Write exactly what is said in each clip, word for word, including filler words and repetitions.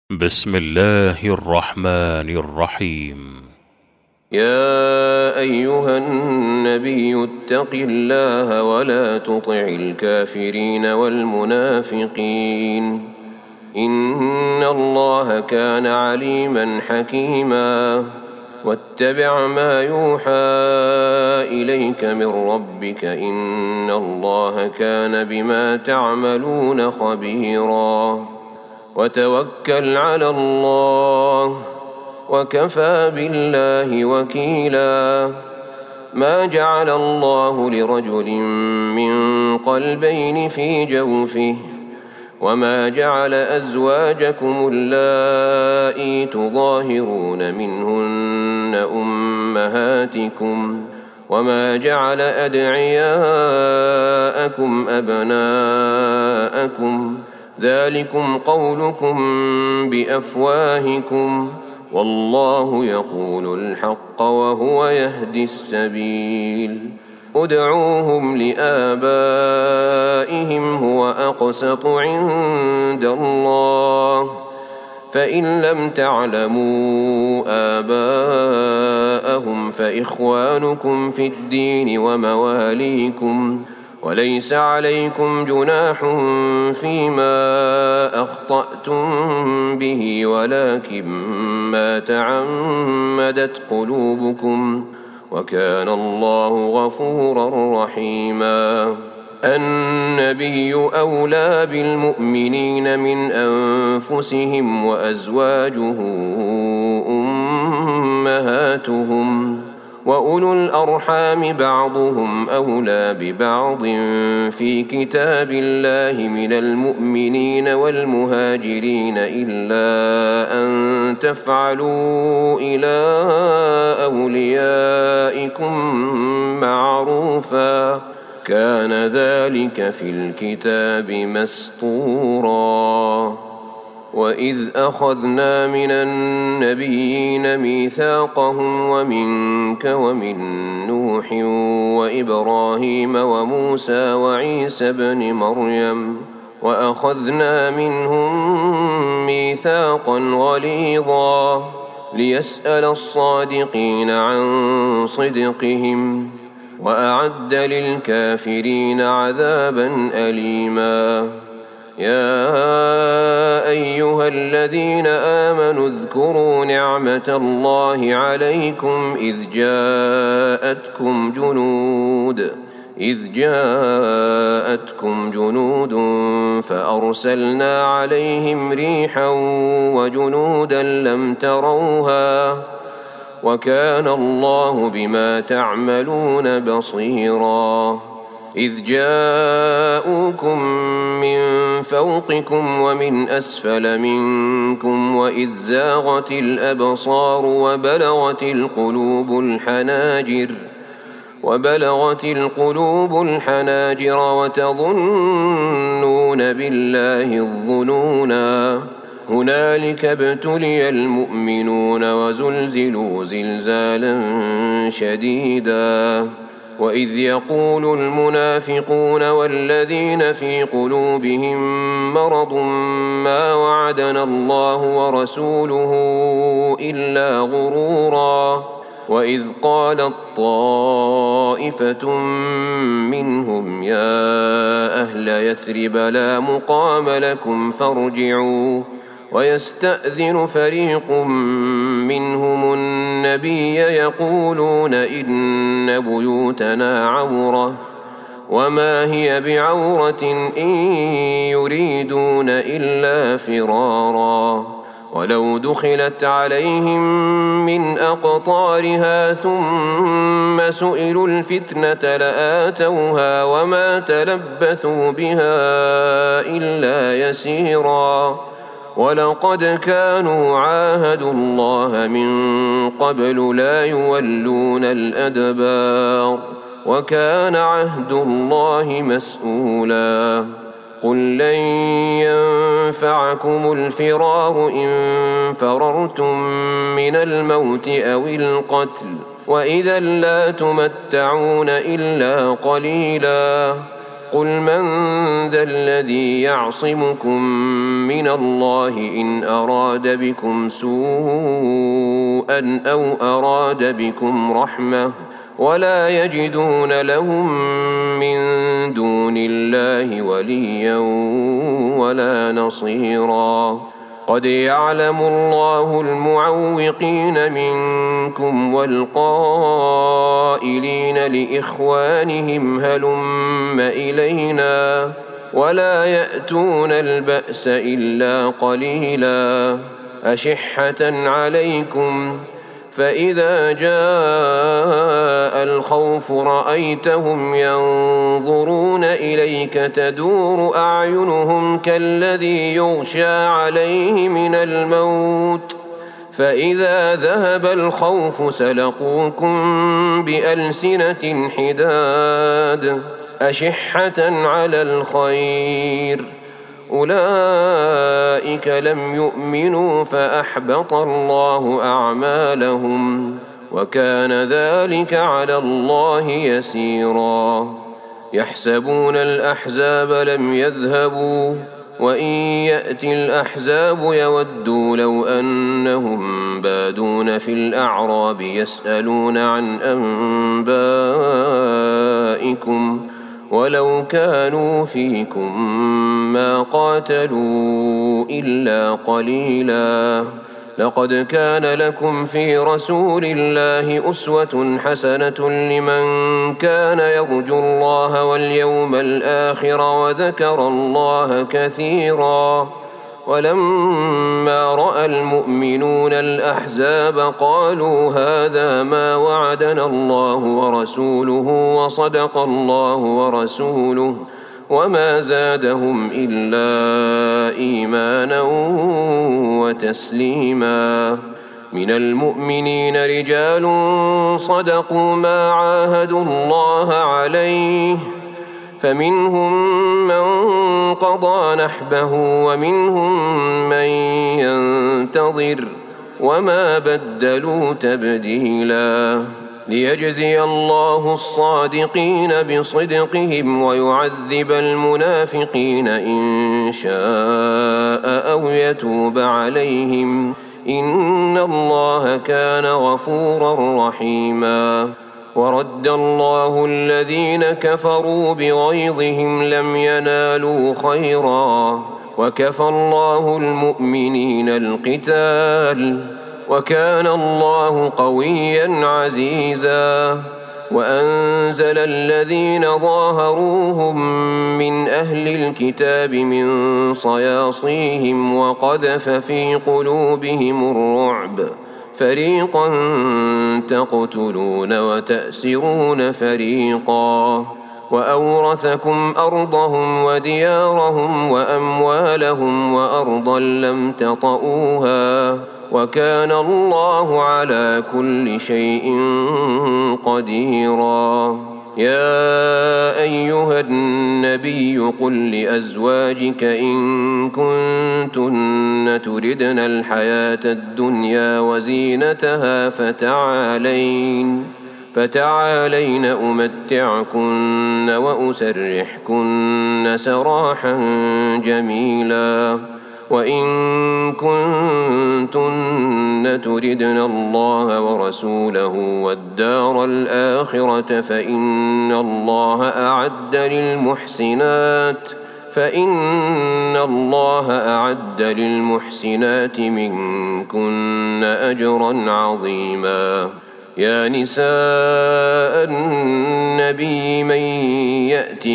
بسم الله الرحمن الرحيم. يا أيها النبي اتق الله ولا تطع الكافرين والمنافقين إن الله كان عليما حكيما. واتبع ما يوحى إليك من ربك إن الله كان بما تعملون خبيرا. وتوكل على الله وكفى بالله وكيلا. ما جعل الله لرجل من قلبين في جوفه وما جعل أزواجكم اللائي تظاهرون منهن أمهاتكم وما جعل أدعياءكم أبناءكم ذلكم قولكم بأفواهكم والله يقول الحق وهو يهدي السبيل. ادعوهم لآبائهم هو أقسط عند الله فإن لم تعلموا آباءهم فإخوانكم في الدين ومواليكم وليس عليكم جناح فيما أخطأتم به ولكن ما تعمدت قلوبكم وكان الله غفورا رحيما. النبي أولى بالمؤمنين من أنفسهم وأزواجه أمهاتهم وأولو الأرحام بعضهم أولى ببعض في كتاب الله من المؤمنين والمهاجرين إلا أن تفعلوا إلى أوليائكم معروفا كان ذلك في الكتاب مسطورا. وإذ أخذنا من النبيين ميثاقهم ومنك ومن نوح وإبراهيم وموسى وعيسى ابن مريم وأخذنا منهم ميثاقا غليظا ليسأل الصادقين عن صدقهم وأعد للكافرين عذابا أليما. يا أيها الذين آمنوا اذكروا نعمة الله عليكم إذ جاءتكم جنود إذ جاءتكم جنود فأرسلنا عليهم ريحا وجنودا لم تروها وكان الله بما تعملون بصيرا. إذ جاءوكم من فوقكم ومن أسفل منكم وإذ زاغت الأبصار وبلغت القلوب الحناجر وبلغت القلوب الحناجر وتظنون بالله الظنونا. هنالك ابتلي المؤمنون وزلزلوا زلزالا شديدا. وإذ يقول المنافقون والذين في قلوبهم مرض ما وعدنا الله ورسوله إلا غرورا. وإذ قالت طائفة منهم يا أهل يثرب لا مقام لكم فارجعوا ويستأذن فريق منهم النبي يقولون إن بيوتنا عورة وما هي بعورة إن يريدون إلا فرارا. ولو دخلت عليهم من أقطارها ثم سئلوا الفتنة لآتوها وما تلبثوا بها إلا يسيرا. ولقد كانوا عاهدوا الله من قبل لا يولون الأدبار وكان عهد الله مسؤولا. قل لن ينفعكم الفرار إن فررتم من الموت أو القتل وإذا لا تمتعون إلا قليلا. قل من ذا الذي يعصمكم من الله إن أراد بكم سوءا أو أراد بكم رحمة ولا يجدون لهم من دون الله وليا ولا نصيرا قد يعلم الله المعوقين منكم والقائلين لإخوانهم هلم إلينا ولا يأتون البأس إلا قليلا أشحة عليكم فإذا جاء الخوف رأيتهم ينظرون إليك تدور أعينهم كالذي يغشى عليه من الموت فإذا ذهب الخوف سلقوكم بألسنة حداد أشحة على الخير أولئك لم يؤمنوا فأحبط الله أعمالهم وكان ذلك على الله يسيرا يحسبون الأحزاب لم يذهبوا وإن يأتي الأحزاب يودوا لو أنهم بادون في الأعراب يسألون عن أنبائكم ولو كانوا فيكم ما قاتلوا إلا قليلا لقد كان لكم في رسول الله أسوة حسنة لمن كان يرجو الله واليوم الآخر وذكر الله كثيرا ولما رأى المؤمنون الأحزاب قالوا هذا ما وعدنا الله ورسوله وصدق الله ورسوله وما زادهم إلا إيمانا وتسليما من المؤمنين رجال صدقوا ما عاهدوا الله عليه فمنهم من قضى نحبه ومنهم من ينتظر وما بدلوا تبديلا ليجزي الله الصادقين بصدقهم ويعذب المنافقين إن شاء أو يتوب عليهم إن الله كان غفورا رحيما ورد الله الذين كفروا بغيظهم لم ينالوا خيرا وكفى الله المؤمنين القتال وكان الله قويا عزيزا وأنزل الذين ظاهروهم من أهل الكتاب من صياصيهم وقذف في قلوبهم الرعب فريقا تقتلون وتأسرون فريقا وأورثكم أرضهم وديارهم وأموالهم وأرضا لم تطئوها وكان الله على كل شيء قديرا يا أيها النبي قل لأزواجك إن كنتن تردن الحياة الدنيا وزينتها فتعالين فتعالين أمتعكن وأسرحكن سراحا جميلا وإن كنتن تردن الله ورسوله والدار الآخرة فإن الله أعد للمحسنات فإن الله أعد للمحسنات منكن أجرا عظيما يا نساء النبي من يأت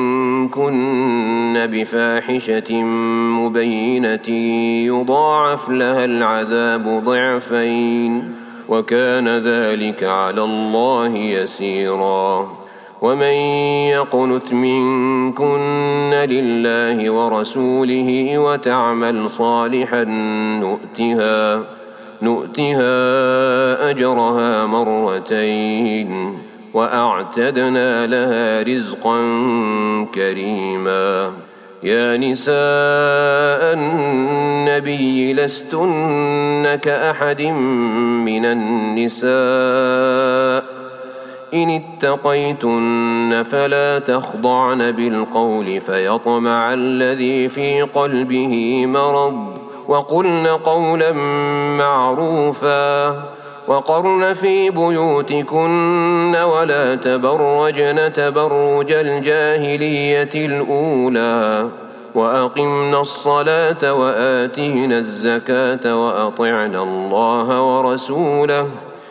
منكن بفاحشة مبينة يضاعف لها العذاب ضعفين وكان ذلك على الله يسيرا ومن يقنت منكن لله ورسوله وتعمل صالحا نؤتها نؤتها أجرها مرتين وأعتدنا لها رزقا كريما يا نساء النبي لستن كأحد من النساء إن اتقيتن فلا تخضعن بالقول فيطمع الذي في قلبه مرض وقلن قولا معروفا وقرن في بيوتكن ولا تبرجن تبرج الجاهلية الأولى وأقمنا الصلاة وآتينا الزكاة وأطعنا الله ورسوله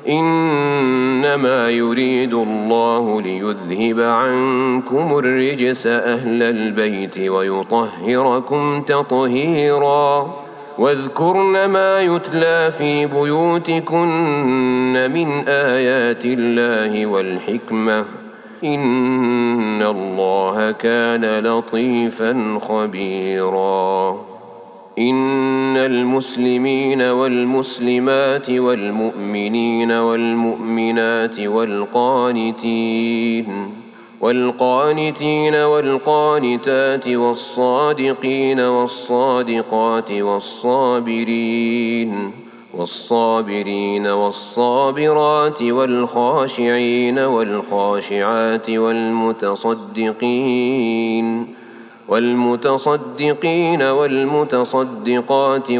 إنما يريد الله ليذهب عنكم الرجس أهل البيت ويطهركم تطهيرا واذكرن ما يتلى في بيوتكن من آيات الله والحكمة إن الله كان لطيفا خبيرا إن المسلمين والمسلمات والمؤمنين والمؤمنات والقانتين والقانتين والقانتات والصادقين والصادقات والصابرين والصابرين والصابرات والخاشعين والخاشعات والمتصدقين والمتصدقين والمتصدقات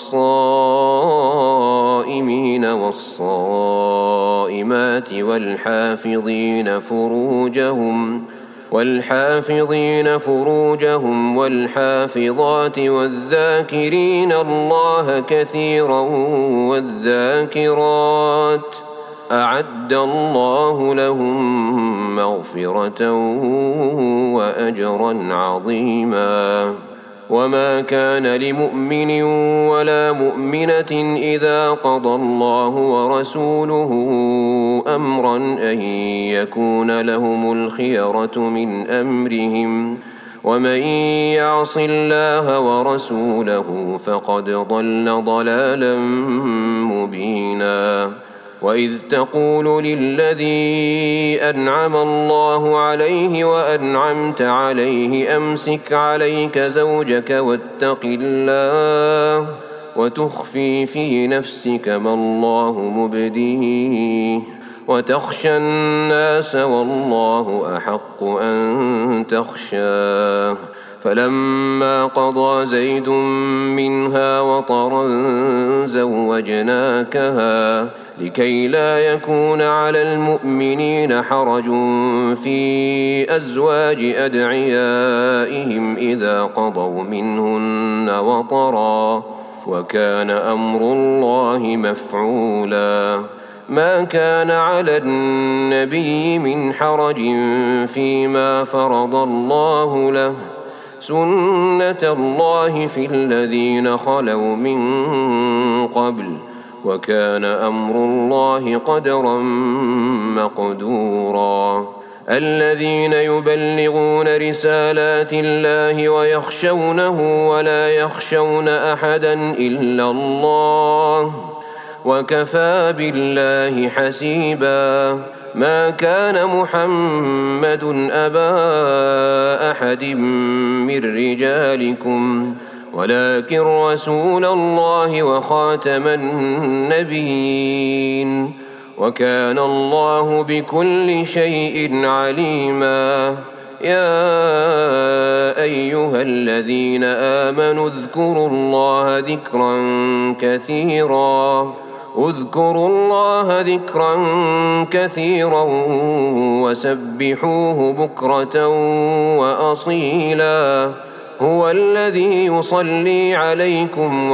والصائمين والصائمات والحافظين فروجهم والحافظين فروجهم والحافظات والذاكرين الله كثيرا والذاكرات أعد الله لهم مغفرة وأجرا عظيما وما كان لمؤمن ولا مؤمنة إذا قضى الله ورسوله أمرا أن يكون لهم الخيرة من أمرهم ومن يعص الله ورسوله فقد ضل ضلالا مبينا وإذ تقول للذي أنعم الله عليه وأنعمت عليه أمسك عليك زوجك واتق الله وتخفي في نفسك ما الله مبديه وتخشى الناس والله أحق أن تخشاه فلما قضى زيد منها وطرا زوجناكها لكي لا يكون على المؤمنين حرج في أزواج أدعيائهم إذا قضوا منهن وطرا وكان أمر الله مفعولا ما كان على النبي من حرج فيما فرض الله له سنة الله في الذين خلوا من قبل وكان أمر الله قدرا مقدورا الذين يبلغون رسالات الله ويخشونه ولا يخشون أحدا إلا الله وكفى بالله حسيبا ما كان محمد أبا أحد من رجالكم ولكن رسول الله وخاتم النبيين وكان الله بكل شيء عليما يا أيها الذين آمنوا اذكروا الله ذكرا كثيرا اذكروا الله ذكرا كثيرا وسبحوه بكرة وأصيلا هو الذي يصلي عليكم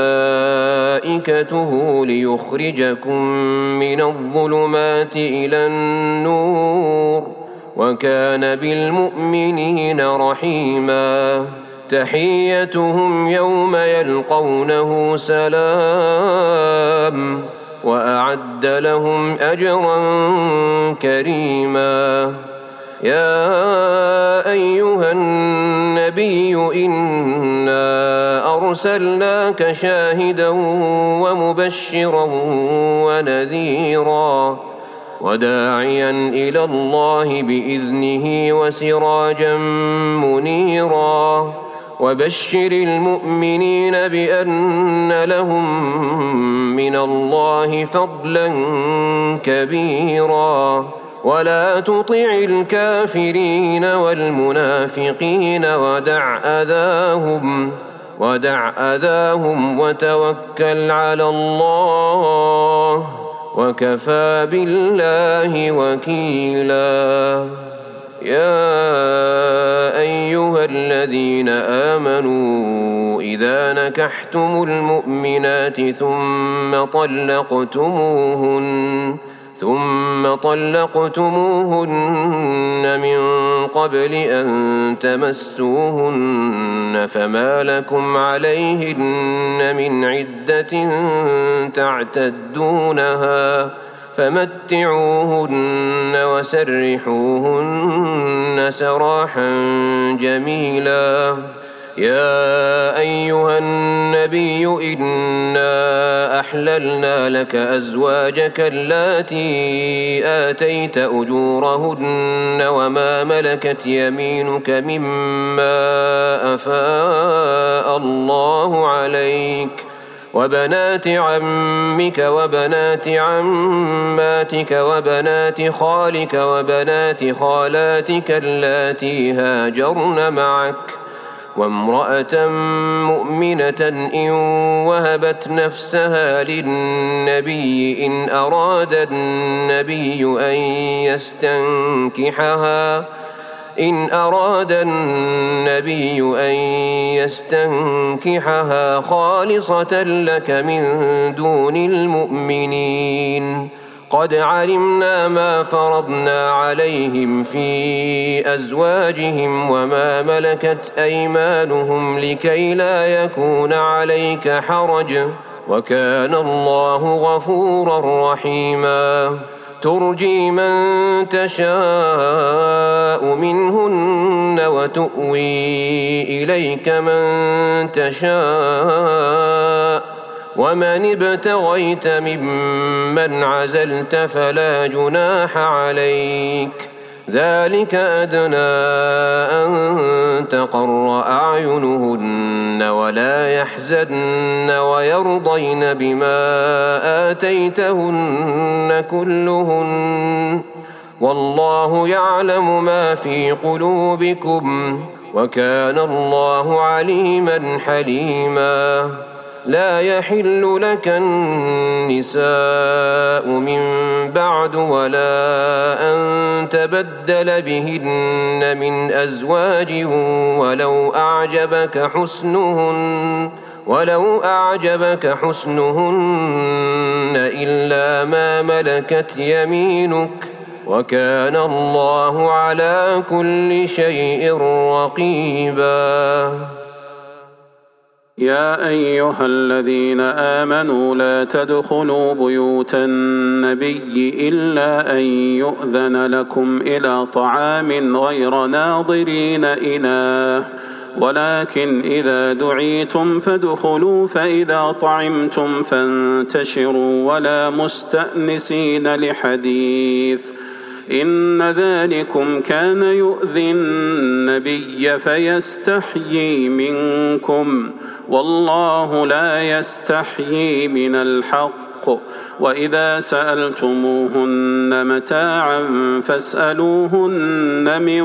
وملائكته ليخرجكم من الظلمات إلى النور وكان بالمؤمنين رحيما تحيتهم يوم يلقونه سلام وأعد لهم أجرا كريما يا أيها النبي إنا أرسلناك شاهدا ومبشرا ونذيرا وداعيا إلى الله بإذنه وسراجا منيرا وبشر المؤمنين بأن لهم من الله فضلا كبيرا ولا تطع الكافرين والمنافقين ودع أذاهم ودع أذاهم وتوكل على الله وكفى بالله وكيلا. يا أيها الذين آمنوا إذا نكحتم المؤمنات ثم طلقتموهن ثم طلقتموهن من قبل أن تمسوهن فما لكم عليهن من عدة تعتدونها فمتعوهن وسرحوهن سراحا جميلا. يا أيها النبي إنا أحللنا لك أزواجك اللاتي آتيت أجورهن وما ملكت يمينك مما أفاء الله عليك وبنات عمك وبنات عماتك وبنات خالك وبنات خالاتك اللاتي هاجرن معك وامرأة مؤمنة إن وهبت نفسها للنبي إن أراد النبي أن يستنكحها إن أراد النبي أن يستنكحها خالصة لك من دون المؤمنين. قد علمنا ما فرضنا عليهم في أزواجهم وما ملكت أيمانهم لكي لا يكون عليك حرج وكان الله غفورا رحيما. ترجي من تشاء منهن وتؤوي إليك من تشاء ومن ابتغيت ممن عزلت فلا جناح عليك ذلك أدنى أن تقر أعينهن ولا يحزن ويرضين بما آتيتهن كلهن والله يعلم ما في قلوبكم وكان الله عليما حليما. لا يحل لك النساء من بعد ولا أن تبدل بهن من أزواج ولو أعجبك حسنهن ولو أعجبك حسنهن إلا ما ملكت يمينك وكان الله على كل شيء رقيبا. يا أيها الذين آمنوا لا تدخلوا بيوت النبي إلا أن يؤذن لكم إلى طعام غير ناظرين إناه ولكن إذا دعيتم فادخلوا فإذا طعمتم فانتشروا ولا مستأنسين لحديث إن ذلكم كان يؤذي النبي فيستحيي منكم والله لا يستحيي من الحق. وإذا سألتموهن متاعا فاسألوهن من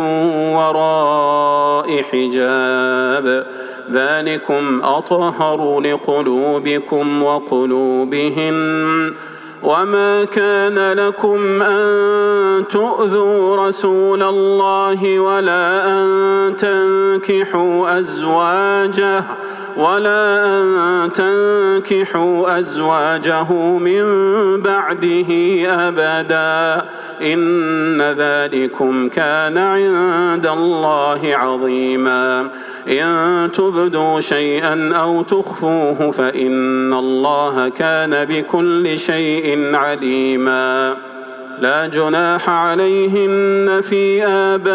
وراء حجاب ذلكم أطهر لقلوبكم وقلوبهن. وما كان لكم أن تؤذوا رسول الله ولا أن تنكحوا أزواجه ولا أن تنكحوا أزواجه من بعده أبدا إن ذلكم كان عند الله عظيما. إن تبدوا شيئا أو تخفوه فإن الله كان بكل شيء عليما. لا جناح عليهن في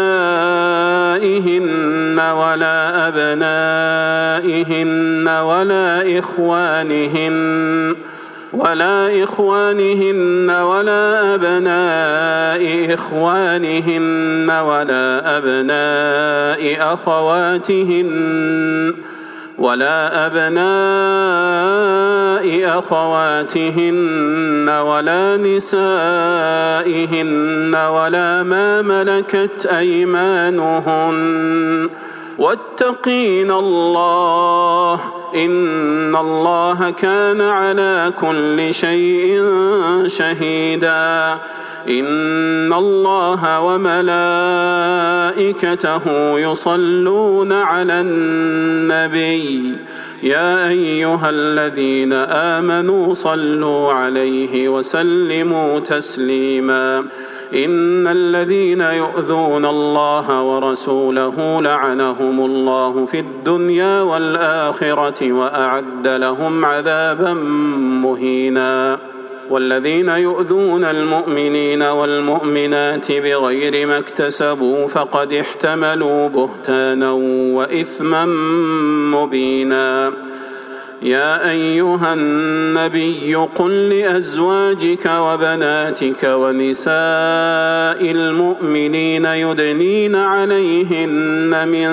آبائهن ولا أبنائهن ولا إخوانهن ولا إخوانهن ولا أبناء إخوانهن ولا أبناء أخواتهن ولا أبناء أخواتهن ولا نسائهن ولا ما ملكت أيمانهن واتقين الله إن الله كان على كل شيء شهيدا إن الله وملائكته يصلون على النبي يا أيها الذين آمنوا صلوا عليه وسلموا تسليما إن الذين يؤذون الله ورسوله لعنهم الله في الدنيا والآخرة وأعد لهم عذابا مهينا والذين يؤذون المؤمنين والمؤمنات بغير ما اكتسبوا فقد احتملوا بهتانا وإثما مبينا يا أيها النبي قل لأزواجك وبناتك ونساء المؤمنين يدنين عليهن من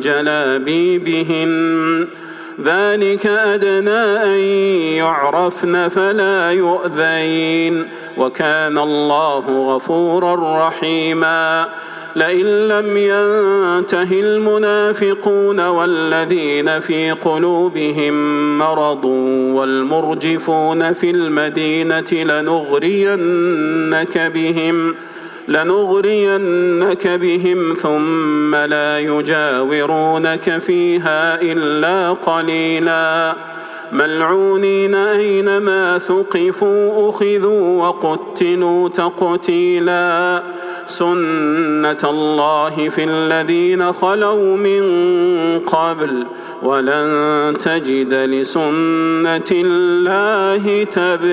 جلابيبهن ذلك أدنى أن يعرفن فلا يؤذين وكان الله غفورا رحيما لئن لم ينته المنافقون والذين في قلوبهم مرض والمرجفون في المدينة لنغرينك بهم لنغرينك بهم ثم لا يجاورونك فيها إلا قليلا ملعونين أينما ثقفوا أخذوا وقتلوا تقتيلا سنة الله في الذين خلوا من قبل ولن تجد لسنة الله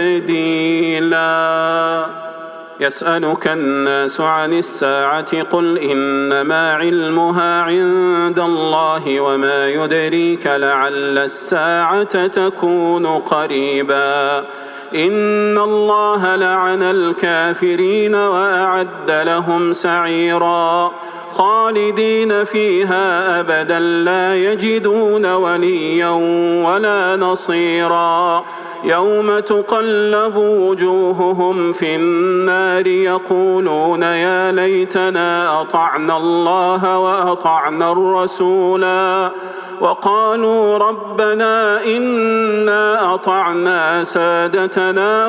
تبديلا يسألك الناس عن الساعة قل إنما علمها عند الله وما يدريك لعل الساعة تكون قريبا إن الله لعن الكافرين وأعد لهم سعيرا خالدين فيها أبدا لا يجدون وليا ولا نصيرا يوم تقلب وجوههم في النار يقولون يا ليتنا أطعنا الله وأطعنا الرسولا وقالوا ربنا إنا أطعنا سادتنا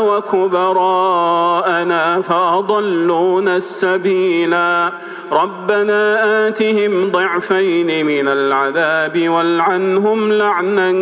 وكبراءنا فأضلونا السبيلا ربنا آتهم ضعفين من العذاب والعنهم لعنا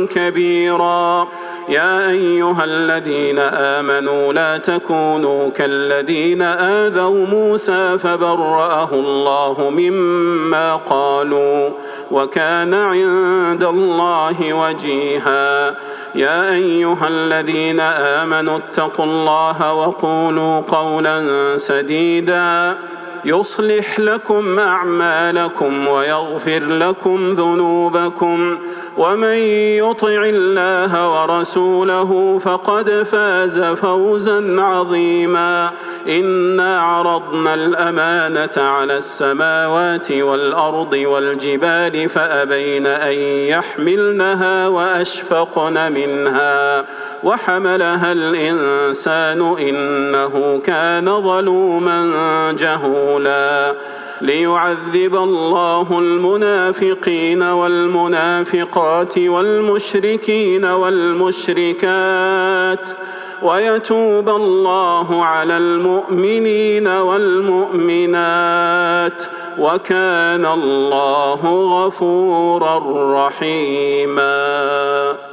كبيرا يا أيها الذين آمنوا لا تكونوا كالذين آذوا موسى فبرأه الله مما قالوا وكان عند الله وجيها يا أيها الذين آمنوا اتقوا الله وقولوا قولا سديدا يصلح لكم أعمالكم ويغفر لكم ذنوبكم ومن يطع الله ورسوله فقد فاز فوزا عظيما إنا عرضنا الأمانة على السماوات والأرض والجبال فأبين أن يحملنها وأشفقن منها وحملها الإنسان إنه كان ظلوما جهولا ليعذب الله المنافقين والمنافقات والمشركين والمشركات ويتوب الله على المؤمنين والمؤمنات وكان الله غفورا رحيما.